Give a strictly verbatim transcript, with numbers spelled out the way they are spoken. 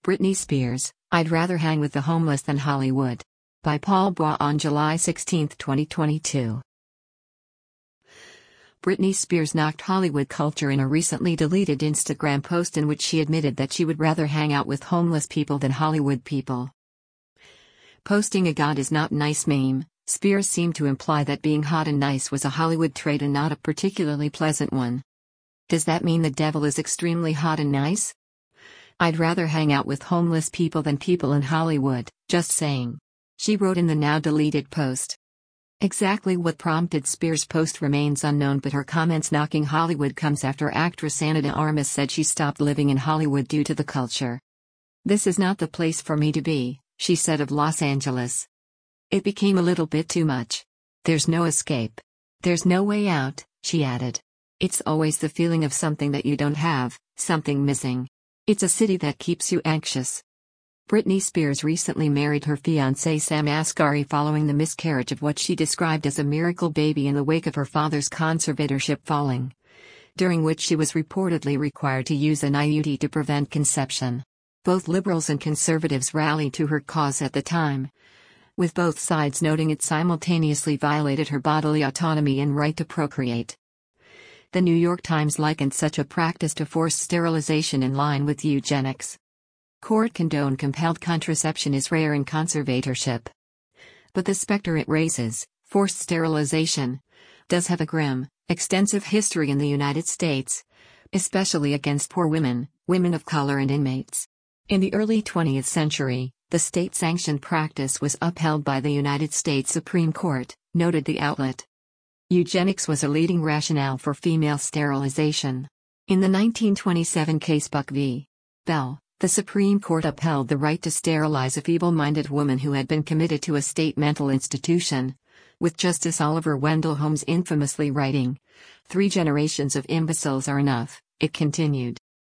Britney Spears, I'd rather hang with the homeless than Hollywood. By Paul Bois on July sixteenth, twenty twenty-two. Britney Spears knocked Hollywood culture in a recently deleted Instagram post in which she admitted that she would rather hang out with homeless people than Hollywood people. Posting a "God is not nice" meme, Spears seemed to imply that being hot and nice was a Hollywood trait and not a particularly pleasant one. Does that mean the devil is extremely hot and nice? I'd rather hang out with homeless people than people in Hollywood, just saying. She wrote in the now deleted post. Exactly what prompted Spears' post remains unknown, but her comments knocking Hollywood comes after actress Ana de Armas said she stopped living in Hollywood due to the culture. "This is not the place for me to be," she said of Los Angeles. "It became a little bit too much. There's no escape. There's no way out," she added. "It's always the feeling of something that you don't have, something missing. It's a city that keeps you anxious." Britney Spears recently married her fiancé Sam Asghari following the miscarriage of what she described as a miracle baby in the wake of her father's conservatorship falling, during which she was reportedly required to use an I U D to prevent conception. Both liberals and conservatives rallied to her cause at the time, with both sides noting it simultaneously violated her bodily autonomy and right to procreate. The New York Times likened such a practice to forced sterilization in line with eugenics. Court condoned compelled contraception is rare in conservatorship. But the specter it raises, forced sterilization, does have a grim, extensive history in the United States, especially against poor women, women of color and inmates. In the early twentieth century, the state-sanctioned practice was upheld by the United States Supreme Court, noted the outlet. Eugenics was a leading rationale for female sterilization. In the nineteen twenty-seven case Buck v. Bell, the Supreme Court upheld the right to sterilize a feeble-minded woman who had been committed to a state mental institution, with Justice Oliver Wendell Holmes infamously writing, "Three generations of imbeciles are enough," it continued.